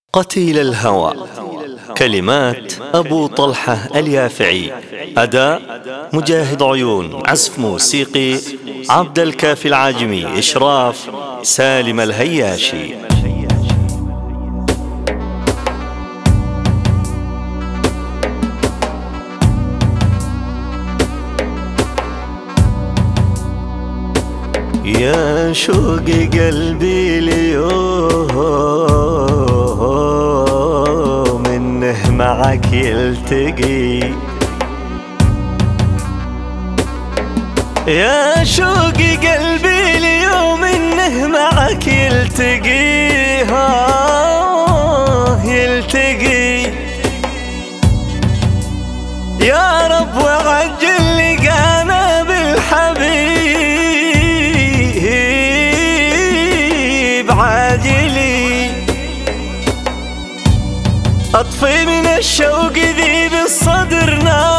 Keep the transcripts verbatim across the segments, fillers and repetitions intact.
قتيل الهوى. كلمات أبو طلحة اليافعي. أداء مجاهد عيون. عزف موسيقي عبد الكافي العاجمي. إشراف سالم الهياشي. يا شوق قلبي اليوم انه معك يلتقي، يا شوق قلبي اليوم انه معك يلتقي، ها يلتقي. يا رب وعجل لقانا بالحبيب عاجلي، اطفي من الشوق ذيب الصدر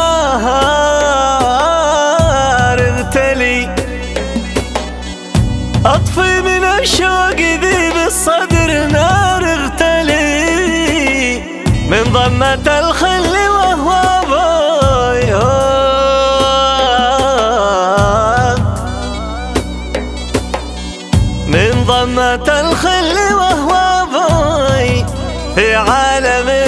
نار اغتلي، اطفي من الشوق ذيب الصدر نار اغتلي، من ضمة الخل وهو باي من ضمة الخل وهو باي في عالمه.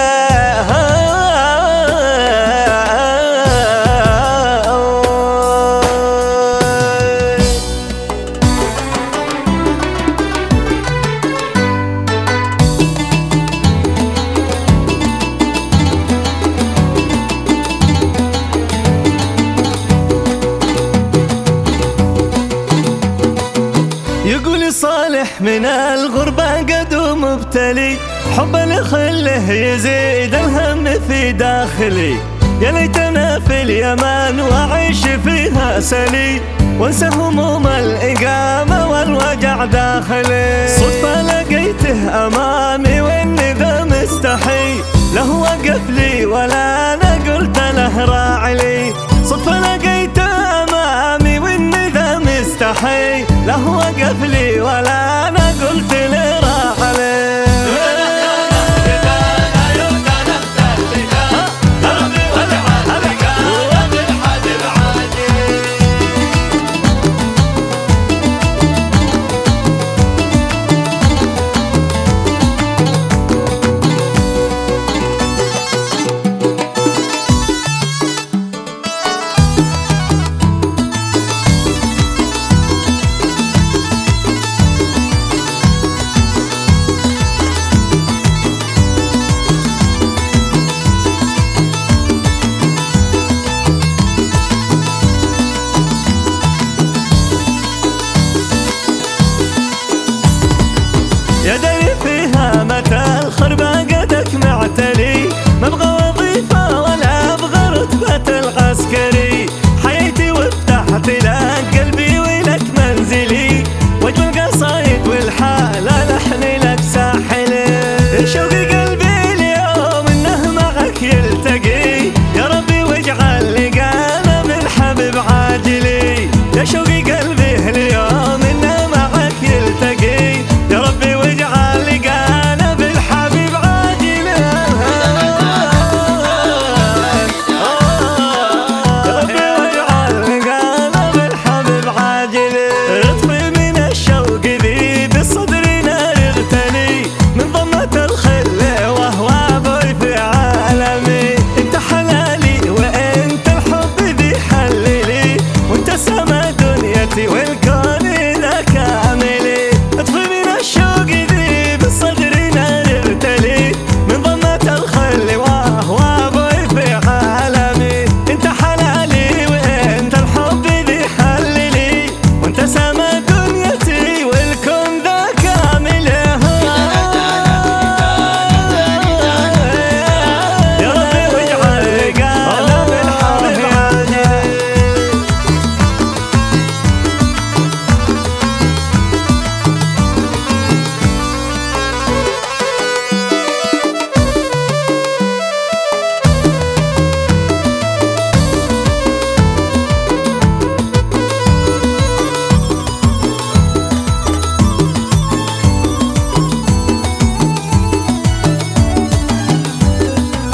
يقول صالح من الغربة قد مبتلي، حب لخله يزيد الهم في داخلي، يا ليتنا في اليمن واعيش فيها سلي، وانسى هموم الإقامة والوجع داخلي. صدفة لقيته أمامي وإني ذا مستحي، له وقف لي ولا أنا قلت له راعلي. صدفة لقيته أمامي وإني ذا مستحي، له وقف لي ولا أنا قلت له راعلي.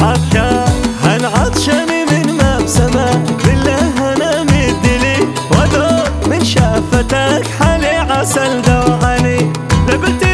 عطشان عطشاني من مبسمة بالله انا مدلي وادوق من شفتك حالي عسل دواني. لبتي